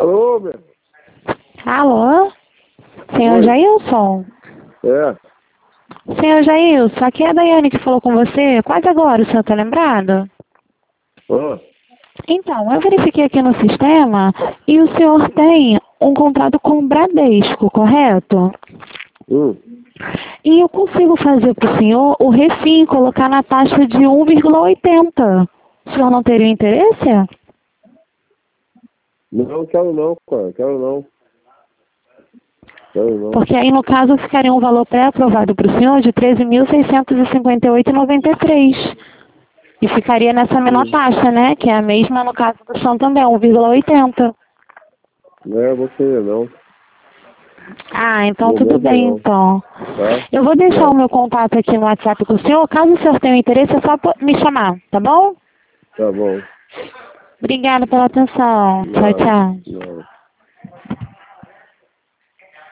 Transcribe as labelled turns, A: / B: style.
A: Alô, meu?
B: Alô? Senhor
A: Oi.
B: Jailson?
A: É.
B: Senhor Jailson, aqui é a Daiane que falou com você quase agora, o senhor tá lembrado?
A: Ó.
B: Então, eu verifiquei aqui no sistema e o senhor tem um contrato com o Bradesco, correto?
A: Hum.
B: E eu consigo fazer para o senhor o refim, colocar na taxa de 1,80. O senhor não teria interesse?
A: Não quero não, cara. Quero não. Quero não.
B: Porque aí, no caso, ficaria um valor pré-aprovado para o senhor de R$ 13.658,93. E ficaria nessa menor taxa, né? Que é a mesma no caso do chão também, 1,80.
A: Não é você não.
B: Ah, então tudo
A: Momento
B: bem,
A: não.
B: então.
A: Tá?
B: Eu vou deixar o
A: Não.
B: meu contato aqui no WhatsApp com o senhor. Caso o senhor tenha interesse, é só me chamar, tá bom?
A: Tá bom.
B: Obrigada pela atenção. Tchau,
A: Não.
B: tchau.
A: Não.